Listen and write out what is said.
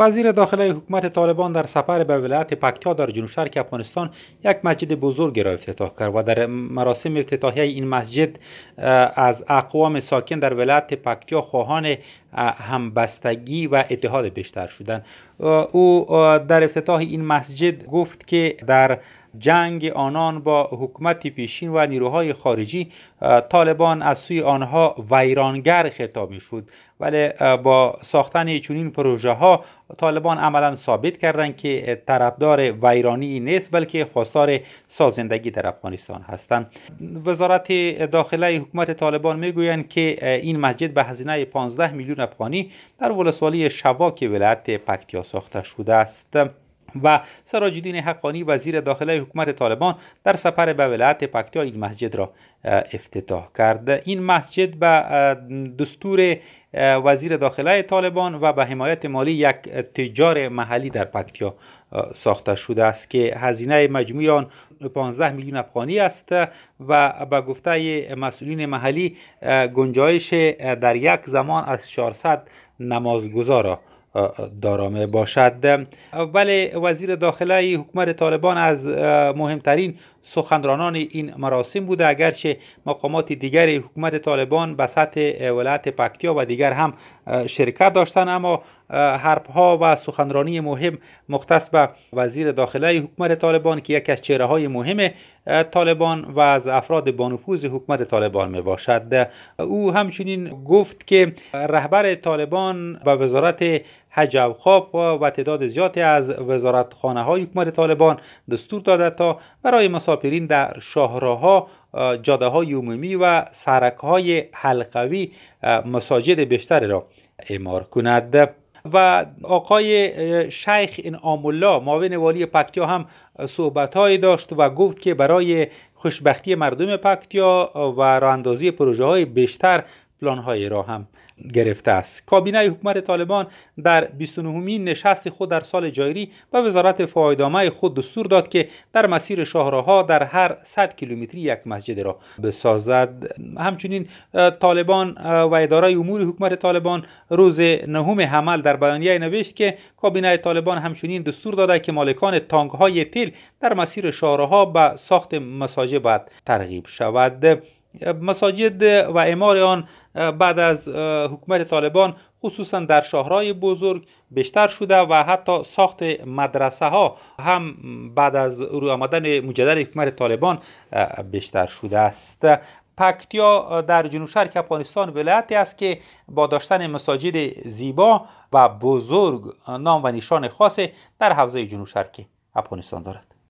وزیر داخله حکومت طالبان در سفر به ولایت پکتیا در جنوب شرق افغانستان یک مسجد بزرگ را افتتاح کرد و در مراسم افتتاحیه این مسجد از اقوام ساکن در ولایت پکتیا خواهان همبستگی و اتحاد بیشتر شدند. او در افتتاح این مسجد گفت که در جنگ آنان با حکومت پیشین و نیروهای خارجی طالبان از سوی آنها ویرانگر خطاب می‌شد، ولی با ساختن چنین پروژه ها طالبان عملا ثابت کردند که طرفدار ویرانی نیست بلکه خواستار سازندگی در افغانستان هستند. وزارت داخله حکومت طالبان میگویند که این مسجد به هزینه 15 میلیون افغانی در ولسوالی شواک ولایت پکتیا ساخته شده است. و سراج الدین حقانی وزیر داخله حکومت طالبان در سفر به ولایت پکتیا این مسجد را افتتاح کرد. این مسجد به دستور وزیر داخله طالبان و به حمایت مالی یک تجار محلی در پکتیا ساخته شده است که هزینه مجموعی آن 15 میلیون افغانی است و به گفته مسئولین محلی گنجایش در یک زمان از 400 نمازگزار دارا باشد. ولی وزیر داخله حکومت طالبان از مهمترین سخنرانان این مراسم بوده، اگرچه مقامات دیگر حکومت طالبان به سطح ولایت پکتیا و دیگر هم شرکت داشتند، اما حرفها و سخنرانی مهم مختص به وزیر داخله حکومت طالبان که یکی از چهره‌های مهم طالبان و از افراد بانفوذ حکومت طالبان می باشد. او همچنین گفت که رهبر طالبان به وزارت حج و اوقاف و تعداد زیادی از وزارتخانه‌های حکومت طالبان دستور داده تا برای مسافرین در شاهراه‌ها، جاده‌های عمومی و سرک‌های حلقوی مساجد بیشتری را اعمار کند. و آقای شیخ انعام الله معاون والی پکتیا هم صحبت‌هایی داشت و گفت که برای خوشبختی مردم پکتیا و راه اندازی پروژه‌های بیشتر پلان‌های را هم گرفته است. کابینه حکومت طالبان در 29مین نشست خود در سال جاری به وزارت فایدنامه خود دستور داد که در مسیر شاهراه‌ها در هر 100 کیلومتری یک مسجد را بسازد. همچنین طالبان و اداره امور حکومت طالبان روز 9 حمل در بیانیه نوشت که کابینه طالبان همچنین دستور داده که مالکان تانک‌های تیل در مسیر شاهراه‌ها به ساخت مساجد باید ترغیب شود. مساجد و اعمار آن بعد از حکومت طالبان خصوصا در شهرهای بزرگ بیشتر شده و حتی ساخت مدرسه ها هم بعد از روی آمدن مجدد حکومت طالبان بیشتر شده است. پکتیا در جنوب شرق افغانستان ولایتی است که با داشتن مساجد زیبا و بزرگ نام و نشان خاص در حوزه جنوب شرق افغانستان دارد.